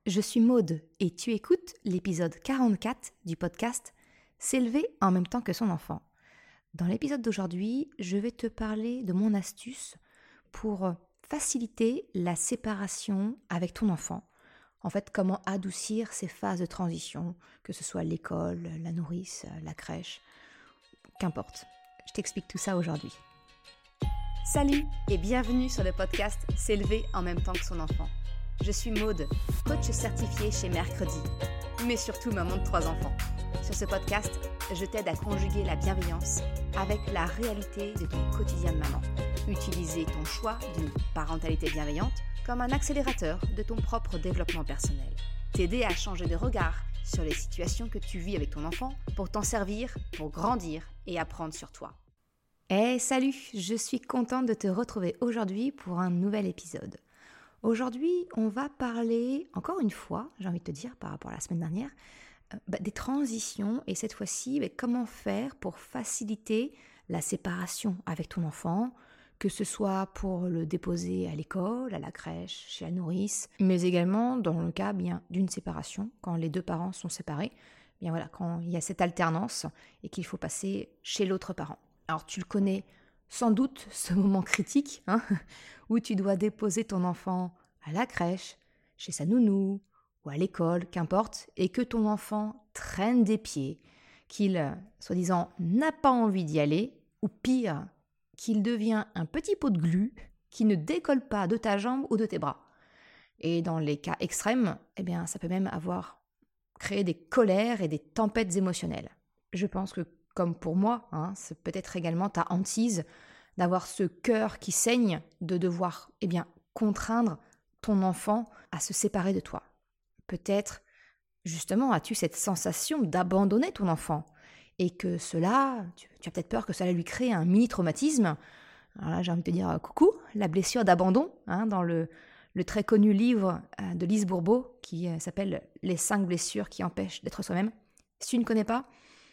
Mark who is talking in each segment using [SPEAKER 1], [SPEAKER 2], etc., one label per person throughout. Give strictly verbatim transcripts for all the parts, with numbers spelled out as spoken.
[SPEAKER 1] je suis Maude et tu écoutes l'épisode quarante-quatre du podcast « S'élever en même temps que son enfant ». Dans l'épisode d'aujourd'hui, je vais te parler de mon astuce pour faciliter la séparation avec ton enfant. En fait, comment adoucir ces phases de transition, que ce soit l'école, la nourrice, la crèche, qu'importe. Je t'explique tout ça aujourd'hui. Salut et bienvenue sur le podcast « S'élever en même temps que son enfant ». Je suis Maude, coach certifiée chez Mercredi, mais surtout maman de trois enfants. Sur ce podcast, je t'aide à conjuguer la bienveillance avec la réalité de ton quotidien de maman. Utiliser ton choix d'une parentalité bienveillante comme un accélérateur de ton propre développement personnel. T'aider à changer de regard sur les situations que tu vis avec ton enfant pour t'en servir, pour grandir et apprendre sur toi. Hey, salut, je suis contente de te retrouver aujourd'hui pour un nouvel épisode. Aujourd'hui, on va parler, encore une fois, j'ai envie de te dire par rapport à la semaine dernière, euh, bah, des transitions et cette fois-ci, bah, comment faire pour faciliter la séparation avec ton enfant, que ce soit pour le déposer à l'école, à la crèche, chez la nourrice, mais également dans le cas bien d'une séparation, quand les deux parents sont séparés, bien voilà, quand il y a cette alternance et qu'il faut passer chez l'autre parent. Alors tu le connais sans doute, ce moment critique, hein, où tu dois déposer ton enfant à la crèche, chez sa nounou ou à l'école, qu'importe, et que ton enfant traîne des pieds, qu'il, soi-disant, n'a pas envie d'y aller, ou pire, qu'il devient un petit pot de glu qui ne décolle pas de ta jambe ou de tes bras. Et dans les cas extrêmes, eh bien, ça peut même avoir créé des colères et des tempêtes émotionnelles. Je pense que comme pour moi, hein, c'est peut-être également ta hantise d'avoir ce cœur qui saigne, de devoir eh bien, contraindre ton enfant à se séparer de toi. Peut-être, justement, as-tu cette sensation d'abandonner ton enfant et que cela, tu, tu as peut-être peur que cela lui crée un mini-traumatisme. Alors là, j'ai envie de te dire coucou, la blessure d'abandon, hein, dans le, le très connu livre de Lise Bourbeau qui euh, s'appelle « Les cinq blessures qui empêchent d'être soi-même ». Si tu ne connais pas,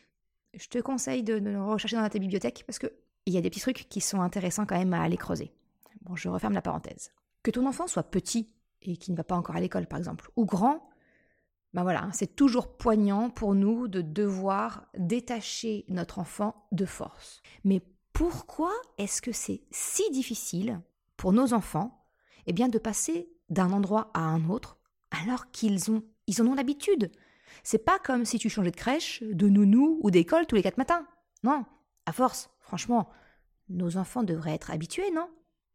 [SPEAKER 1] je te conseille de, de le rechercher dans ta bibliothèque parce qu'il y a des petits trucs qui sont intéressants quand même à aller creuser. Bon, je referme la parenthèse. Que ton enfant soit petit et qui ne va pas encore à l'école, par exemple, ou grand, ben voilà, c'est toujours poignant pour nous de devoir détacher notre enfant de force. Mais pourquoi est-ce que c'est si difficile pour nos enfants eh bien, de passer d'un endroit à un autre alors qu'ils ont, ils en ont l'habitude ? C'est pas comme si tu changeais de crèche, de nounou ou d'école tous les quatre matins. Non, à force, franchement, nos enfants devraient être habitués, non ?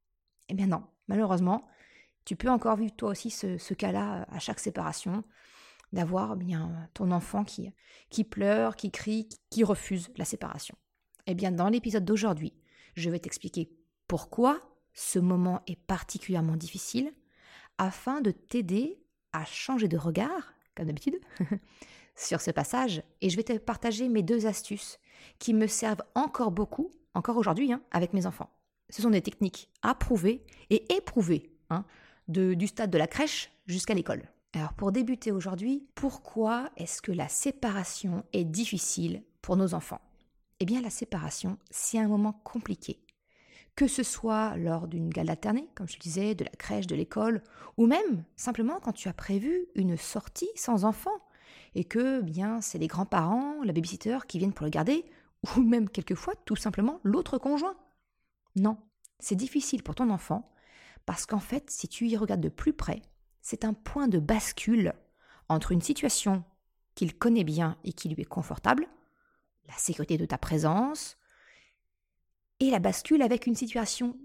[SPEAKER 1] Eh bien non, malheureusement, tu peux encore vivre toi aussi ce, ce cas-là à chaque séparation, d'avoir bien ton enfant qui, qui pleure, qui crie, qui refuse la séparation. Eh bien dans l'épisode d'aujourd'hui, je vais t'expliquer pourquoi ce moment est particulièrement difficile, afin de t'aider à changer de regard, comme d'habitude, sur ce passage, et je vais te partager mes deux astuces qui me servent encore beaucoup, encore aujourd'hui, hein, avec mes enfants. Ce sont des techniques approuvées et éprouvées, hein, de, du stade de la crèche jusqu'à l'école. Alors pour débuter aujourd'hui, pourquoi est-ce que la séparation est difficile pour nos enfants ? Eh bien la séparation, c'est un moment compliqué. Que ce soit lors d'une garde alternée, comme je le disais, de la crèche, de l'école, ou même simplement quand tu as prévu une sortie sans enfant et que bien c'est les grands-parents, la babysitter qui viennent pour le garder, ou même quelquefois tout simplement l'autre conjoint. Non, c'est difficile pour ton enfant parce qu'en fait, si tu y regardes de plus près, c'est un point de bascule entre une situation qu'il connaît bien et qui lui est confortable, la sécurité de ta présence, et la bascule avec une situation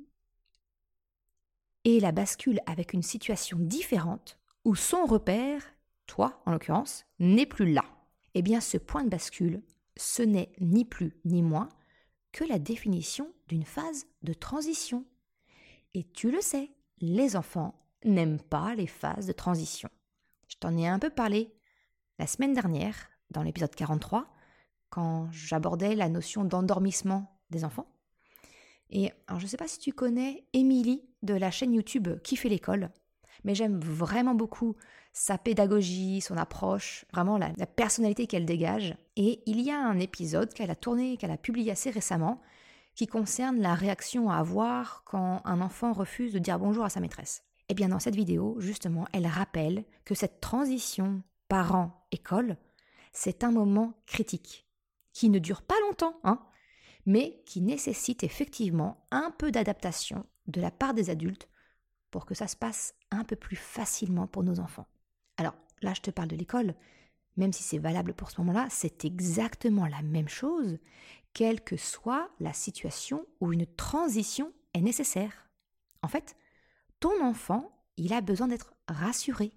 [SPEAKER 1] et la bascule avec une situation différente où son repère, toi en l'occurrence, n'est plus là. Eh bien ce point de bascule, ce n'est ni plus ni moins que la définition d'une phase de transition. Et tu le sais, les enfants n'aiment pas les phases de transition. Je t'en ai un peu parlé la semaine dernière dans l'épisode quarante-trois quand j'abordais la notion d'endormissement des enfants. Et alors je ne sais pas si tu connais Émilie de la chaîne YouTube Qui fait l'école, mais j'aime vraiment beaucoup sa pédagogie, son approche, vraiment la, la personnalité qu'elle dégage. Et il y a un épisode qu'elle a tourné, qu'elle a publié assez récemment, qui concerne la réaction à avoir quand un enfant refuse de dire bonjour à sa maîtresse. Eh bien dans cette vidéo, justement, elle rappelle que cette transition parent-école, c'est un moment critique, qui ne dure pas longtemps, hein, mais qui nécessite effectivement un peu d'adaptation de la part des adultes pour que ça se passe un peu plus facilement pour nos enfants. Alors là, je te parle de l'école, même si c'est valable pour ce moment-là, c'est exactement la même chose, quelle que soit la situation où une transition est nécessaire. En fait, ton enfant, il a besoin d'être rassuré.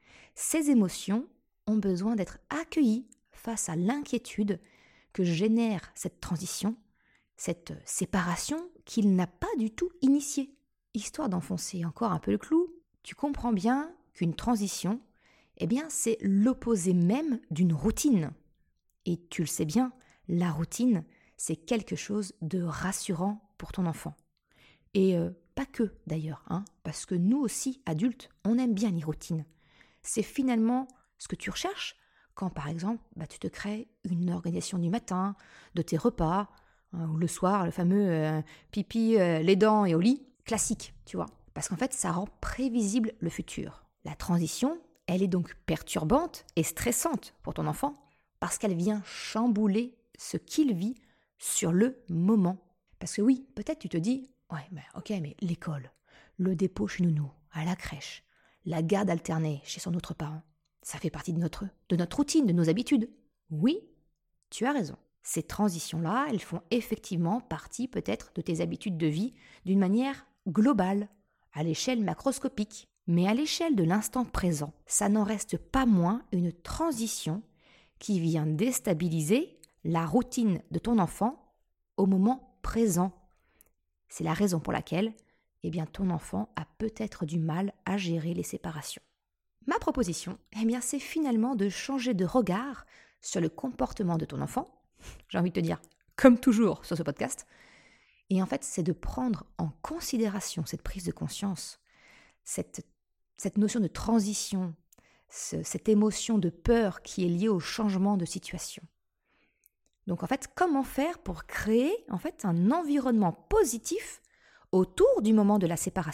[SPEAKER 1] Ses émotions ont besoin d'être accueillies face à l'inquiétude que génère cette transition, cette séparation qu'il n'a pas du tout initiée. Histoire d'enfoncer encore un peu le clou, tu comprends bien qu'une transition, eh bien, c'est l'opposé même d'une routine. Et tu le sais bien, la routine, c'est quelque chose de rassurant pour ton enfant. Et euh, pas que d'ailleurs, hein, parce que nous aussi, adultes, on aime bien les routines. C'est finalement ce que tu recherches quand, par exemple, bah, tu te crées une organisation du matin, de tes repas, hein, ou le soir, le fameux euh, pipi, euh, les dents et au lit. Classique, tu vois, parce qu'en fait, ça rend prévisible le futur. La transition, elle est donc perturbante et stressante pour ton enfant parce qu'elle vient chambouler ce qu'il vit sur le moment. Parce que oui, peut-être tu te dis, ouais, mais ok, mais l'école, le dépôt chez nounou, à la crèche, la garde alternée chez son autre parent, ça fait partie de notre, de notre routine, de nos habitudes. Oui, tu as raison. Ces transitions-là, elles font effectivement partie peut-être de tes habitudes de vie d'une manière globale, à l'échelle macroscopique. Mais à l'échelle de l'instant présent, ça n'en reste pas moins une transition qui vient déstabiliser la routine de ton enfant au moment présent. C'est la raison pour laquelle, eh bien, ton enfant a peut-être du mal à gérer les séparations. Ma proposition, eh bien, c'est finalement de changer de regard sur le comportement de ton enfant. J'ai envie de te dire, comme toujours sur ce podcast. Et en fait, c'est de prendre en considération cette prise de conscience, cette, cette notion de transition, ce, cette émotion de peur qui est liée au changement de situation. Donc en fait, comment faire pour créer en fait un environnement positif autour du moment de la séparation ?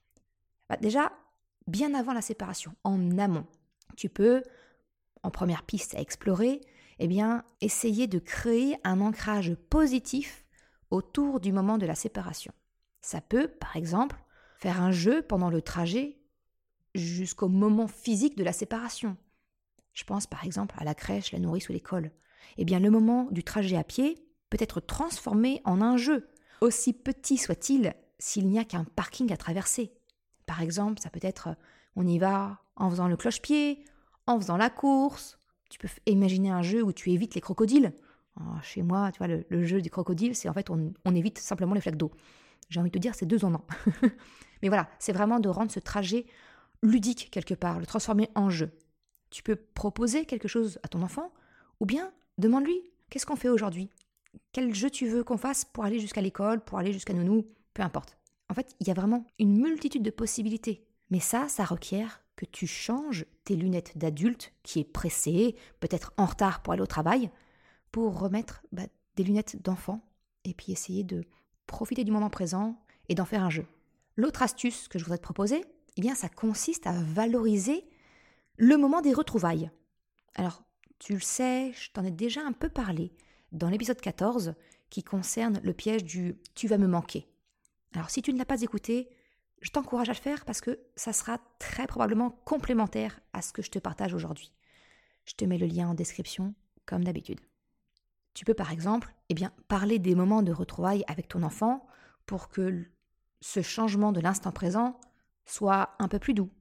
[SPEAKER 1] Bah, déjà, bien avant la séparation, en amont, tu peux, en première piste à explorer, eh bien, essayer de créer un ancrage positif autour du moment de la séparation. Ça peut, par exemple, faire un jeu pendant le trajet jusqu'au moment physique de la séparation. Je pense par exemple à la crèche, la nourrice ou l'école. Eh bien, le moment du trajet à pied peut être transformé en un jeu, aussi petit soit-il s'il n'y a qu'un parking à traverser. Par exemple, ça peut être, on y va en faisant le cloche-pied, en faisant la course. Tu peux imaginer un jeu où tu évites les crocodiles. Alors, chez moi, tu vois, le, le jeu des crocodiles, c'est en fait, on, on évite simplement les flaques d'eau. J'ai envie de te dire, c'est deux en un. Mais voilà, c'est vraiment de rendre ce trajet ludique quelque part, le transformer en jeu. Tu peux proposer quelque chose à ton enfant, ou bien demande-lui, qu'est-ce qu'on fait aujourd'hui ? Quel jeu tu veux qu'on fasse pour aller jusqu'à l'école, pour aller jusqu'à nounou, peu importe. En fait, il y a vraiment une multitude de possibilités. Mais ça, ça requiert que tu changes tes lunettes d'adulte qui est pressé, peut-être en retard pour aller au travail, pour remettre bah, des lunettes d'enfant et puis essayer de profiter du moment présent et d'en faire un jeu. L'autre astuce que je voudrais te proposer, eh bien, ça consiste à valoriser le moment des retrouvailles. Alors, tu le sais, je t'en ai déjà un peu parlé dans l'épisode quatorze qui concerne le piège du « tu vas me manquer ». Alors, si tu ne l'as pas écouté, je t'encourage à le faire parce que ça sera très probablement complémentaire à ce que je te partage aujourd'hui. Je te mets le lien en description, comme d'habitude. Tu peux par exemple eh bien, parler des moments de retrouvailles avec ton enfant pour que ce changement de l'instant présent soit un peu plus doux.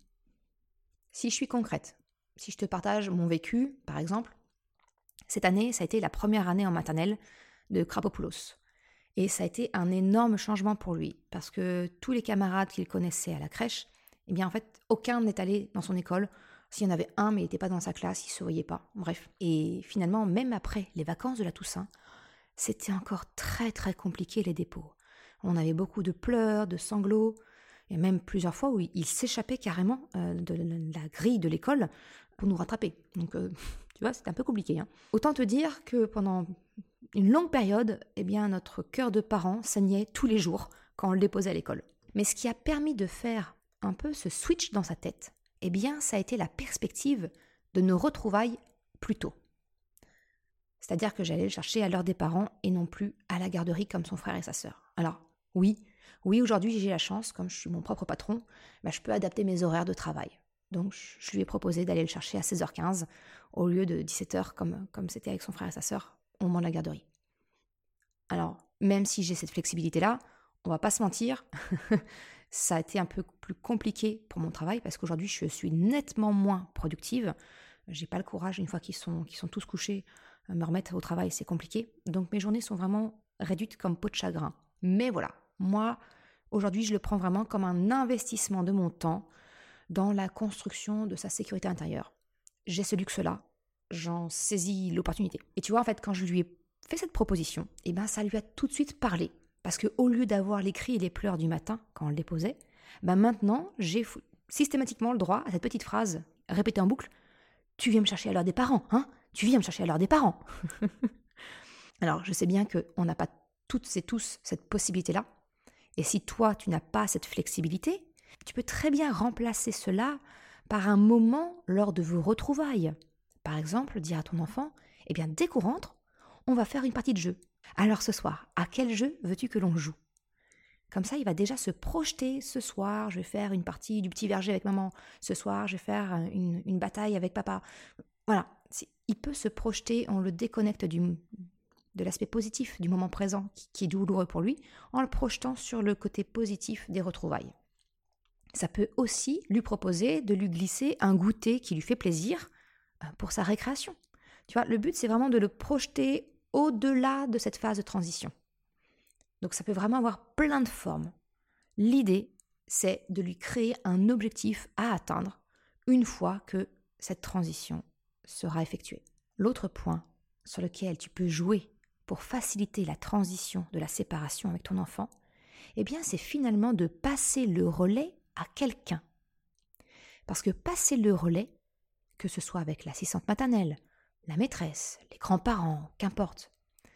[SPEAKER 1] Si je suis concrète, si je te partage mon vécu, par exemple, cette année, ça a été la première année en maternelle de Krapopoulos. Et ça a été un énorme changement pour lui, parce que tous les camarades qu'il connaissait à la crèche, eh bien en fait, aucun n'est allé dans son école. S'il y en avait un, mais il n'était pas dans sa classe, il ne se voyait pas. Bref. Et finalement, même après les vacances de la Toussaint, c'était encore très très compliqué les dépôts. On avait beaucoup de pleurs, de sanglots, et même plusieurs fois où il s'échappait carrément euh, de la grille de l'école pour nous rattraper. Donc, euh, tu vois, c'était un peu compliqué. Hein. Autant te dire que pendant une longue période, eh bien, notre cœur de parent saignait tous les jours quand on le déposait à l'école. Mais ce qui a permis de faire un peu ce switch dans sa tête, eh bien, ça a été la perspective de nos retrouvailles plus tôt. C'est-à-dire que j'allais le chercher à l'heure des parents et non plus à la garderie comme son frère et sa sœur. Alors, oui, oui, aujourd'hui, j'ai la chance, comme je suis mon propre patron, bah, je peux adapter mes horaires de travail. Donc, je lui ai proposé d'aller le chercher à seize heures quinze au lieu de dix-sept heures comme, comme c'était avec son frère et sa sœur au moment de la garderie. Alors, même si j'ai cette flexibilité-là, on va pas se mentir, ça a été un peu plus compliqué pour mon travail parce qu'aujourd'hui, je suis nettement moins productive. J'ai pas le courage, une fois qu'ils sont, qu'ils sont tous couchés, me remettre au travail, c'est compliqué. Donc, mes journées sont vraiment réduites comme peau de chagrin. Mais voilà, moi, aujourd'hui, je le prends vraiment comme un investissement de mon temps dans la construction de sa sécurité intérieure. J'ai ce luxe-là, j'en saisis l'opportunité. Et tu vois, en fait, quand je lui ai fait cette proposition, eh ben, ça lui a tout de suite parlé. Parce qu'au lieu d'avoir les cris et les pleurs du matin, quand on le déposait, ben maintenant, j'ai fou- systématiquement le droit à cette petite phrase répétée en boucle. « Tu viens me chercher à l'heure des parents, hein ? Tu viens me chercher à l'heure des parents !» Alors, je sais bien qu'on n'a pas toutes et tous cette possibilité-là. Et si toi, tu n'as pas cette flexibilité, tu peux très bien remplacer cela par un moment lors de vos retrouvailles. Par exemple, dire à ton enfant, eh bien, dès qu'on rentre, on va faire une partie de jeu. Alors ce soir, à quel jeu veux-tu que l'on joue ? Comme ça, il va déjà se projeter. Ce soir, je vais faire une partie du petit verger avec maman. Ce soir, je vais faire une, une bataille avec papa. Voilà, il peut se projeter, on le déconnecte du, de l'aspect positif du moment présent qui, qui est douloureux pour lui, en le projetant sur le côté positif des retrouvailles. Ça peut aussi lui proposer de lui glisser un goûter qui lui fait plaisir pour sa récréation. Tu vois, le but, c'est vraiment de le projeter au-delà de cette phase de transition. Donc ça peut vraiment avoir plein de formes. L'idée, c'est de lui créer un objectif à atteindre une fois que cette transition sera effectuée. L'autre point sur lequel tu peux jouer pour faciliter la transition de la séparation avec ton enfant, eh bien c'est finalement de passer le relais à quelqu'un. Parce que passer le relais, que ce soit avec l'assistante maternelle, la maîtresse, les grands-parents, qu'importe,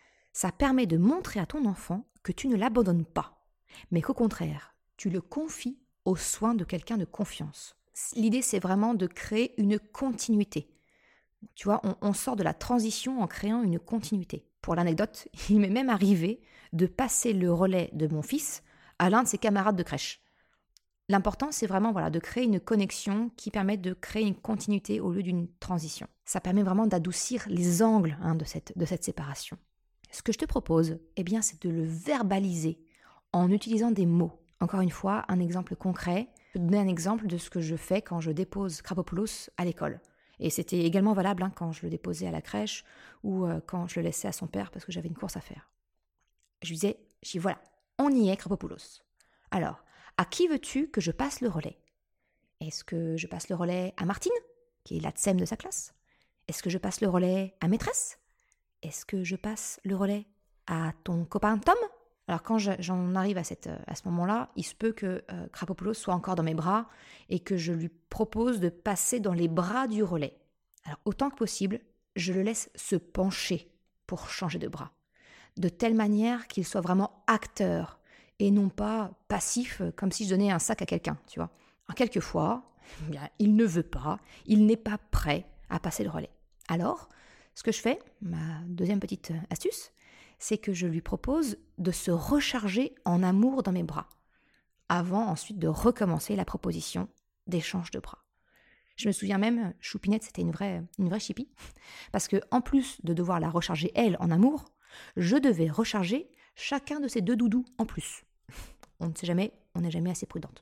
[SPEAKER 1] ça permet de montrer à ton enfant que tu ne l'abandonnes pas, mais qu'au contraire, tu le confies aux soins de quelqu'un de confiance. L'idée, c'est vraiment de créer une continuité. Tu vois, on, on sort de la transition en créant une continuité. Pour l'anecdote, il m'est même arrivé de passer le relais de mon fils à l'un de ses camarades de crèche. L'important, c'est vraiment voilà, de créer une connexion qui permet de créer une continuité au lieu d'une transition. Ça permet vraiment d'adoucir les angles hein, de, cette, de cette séparation. Ce que je te propose, eh bien, c'est de le verbaliser en utilisant des mots. Encore une fois, un exemple concret. Je vais te donner un exemple de ce que je fais quand je dépose Krapopoulos à l'école. Et c'était également valable hein, quand je le déposais à la crèche ou euh, quand je le laissais à son père parce que j'avais une course à faire. Je lui disais, je dis voilà, on y est Krapopoulos. Alors, à qui veux-tu que je passe le relais ? Est-ce que je passe le relais à Martine, qui est la tsem de sa classe ? Est-ce que je passe le relais à maîtresse ? Est-ce que je passe le relais à ton copain Tom ? Alors quand je, j'en arrive à, cette, à ce moment-là, il se peut que euh, Krapopoulos soit encore dans mes bras et que je lui propose de passer dans les bras du relais. Alors autant que possible, je le laisse se pencher pour changer de bras, de telle manière qu'il soit vraiment acteur et non pas passif comme si je donnais un sac à quelqu'un, tu vois. Alors quelquefois, eh bien, il ne veut pas, il n'est pas prêt à passer le relais. Alors, ce que je fais, ma deuxième petite astuce, c'est que je lui propose de se recharger en amour dans mes bras, avant ensuite de recommencer la proposition d'échange de bras. Je me souviens même, Choupinette, c'était une vraie, une vraie chipie, parce que en plus de devoir la recharger elle en amour, je devais recharger chacun de ces deux doudous en plus. On ne sait jamais, on n'est jamais assez prudente.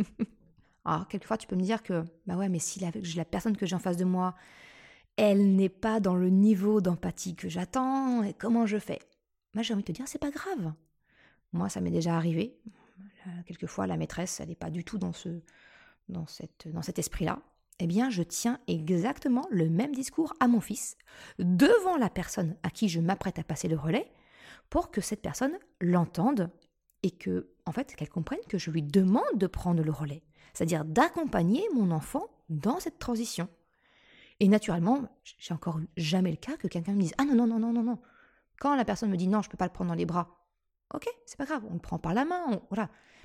[SPEAKER 1] Alors, quelquefois, tu peux me dire que, bah ouais, mais si la, la personne que j'ai en face de moi, elle n'est pas dans le niveau d'empathie que j'attends, et comment je fais ? Moi, j'ai envie de te dire, c'est pas grave. Moi, ça m'est déjà arrivé. Quelquefois, la maîtresse, elle n'est pas du tout dans, ce, dans, cette, dans cet esprit-là. Eh bien, je tiens exactement le même discours à mon fils, devant la personne à qui je m'apprête à passer le relais, pour que cette personne l'entende et que, en fait, qu'elle comprenne que je lui demande de prendre le relais. C'est-à-dire d'accompagner mon enfant dans cette transition. Et naturellement, j'ai encore eu jamais le cas que quelqu'un me dise « Ah non, non, non, non, non, non ». Quand la personne me dit « Non, je ne peux pas le prendre dans les bras », ok, c'est pas grave, on le prend par la main, on, voilà.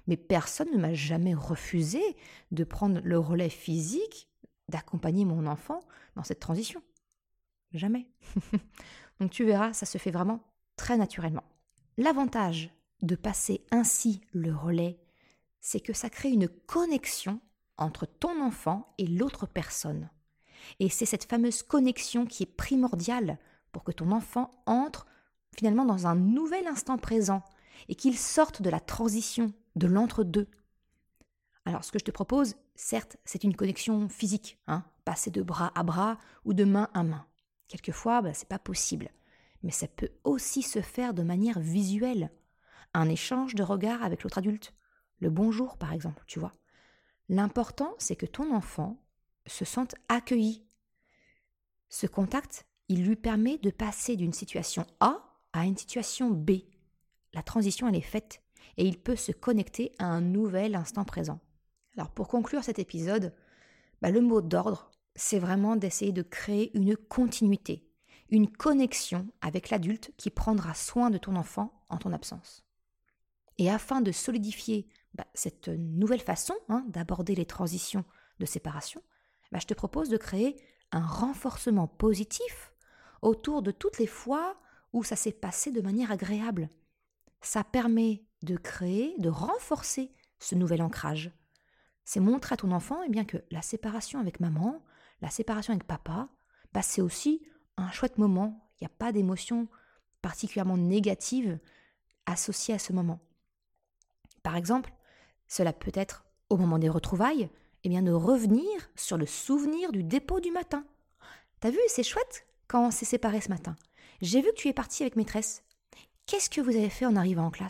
[SPEAKER 1] Mais personne ne m'a jamais refusé de prendre le relais physique, d'accompagner mon enfant dans cette transition. Jamais. Donc tu verras, ça se fait vraiment très naturellement. L'avantage de passer ainsi le relais, c'est que ça crée une connexion entre ton enfant et l'autre personne. Et c'est cette fameuse connexion qui est primordiale pour que ton enfant entre finalement dans un nouvel instant présent et qu'il sorte de la transition, de l'entre-deux. Alors ce que je te propose, certes, c'est une connexion physique, hein, passer de bras à bras ou de main à main. Quelquefois, ben, c'est pas possible, mais ça peut aussi se faire de manière visuelle. Un échange de regards avec l'autre adulte, le bonjour par exemple, tu vois. L'important, c'est que ton enfant se sente accueilli. Ce contact, il lui permet de passer d'une situation A à une situation B. La transition, elle est faite et il peut se connecter à un nouvel instant présent. Alors pour conclure cet épisode, bah, le mot d'ordre, c'est vraiment d'essayer de créer une continuité, une connexion avec l'adulte qui prendra soin de ton enfant en ton absence. Et afin de solidifier bah, cette nouvelle façon hein, d'aborder les transitions de séparation, bah, je te propose de créer un renforcement positif autour de toutes les fois où ça s'est passé de manière agréable. Ça permet de créer, de renforcer ce nouvel ancrage. C'est montrer à ton enfant eh bien, que la séparation avec maman, la séparation avec papa, bah, c'est aussi un chouette moment. Il n'y a pas d'émotion particulièrement négative associée à ce moment. Par exemple, cela peut être au moment des retrouvailles, eh bien, de revenir sur le souvenir du dépôt du matin. T'as vu, c'est chouette quand on s'est séparés ce matin. J'ai vu que tu es parti avec maîtresse. Qu'est-ce que vous avez fait en arrivant en classe ?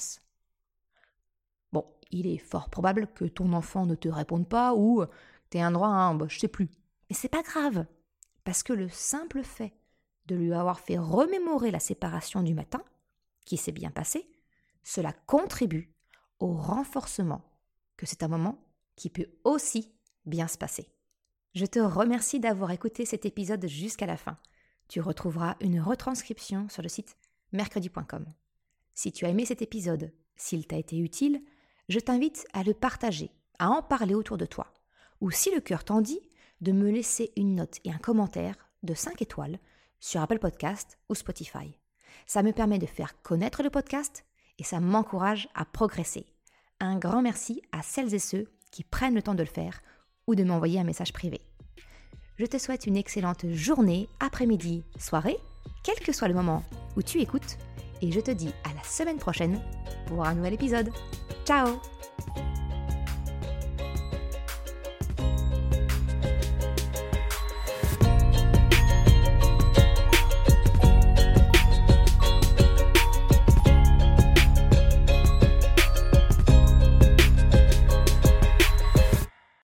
[SPEAKER 1] Bon, il est fort probable que ton enfant ne te réponde pas ou t'aies un droit à un bah, « je sais plus ». Mais c'est pas grave, parce que le simple fait de lui avoir fait remémorer la séparation du matin, qui s'est bien passée, cela contribue au renforcement que c'est un moment qui peut aussi bien se passer. Je te remercie d'avoir écouté cet épisode jusqu'à la fin. Tu retrouveras une retranscription sur le site mercredi point com. Si tu as aimé cet épisode, s'il t'a été utile, je t'invite à le partager, à en parler autour de toi, ou si le cœur t'en dit, de me laisser une note et un commentaire de cinq étoiles sur Apple Podcast ou Spotify. Ça me permet de faire connaître le podcast et ça m'encourage à progresser. Un grand merci à celles et ceux qui prennent le temps de le faire ou de m'envoyer un message privé. Je te souhaite une excellente journée, après-midi, soirée, quel que soit le moment où tu écoutes, et je te dis à la semaine prochaine pour un nouvel épisode. Ciao!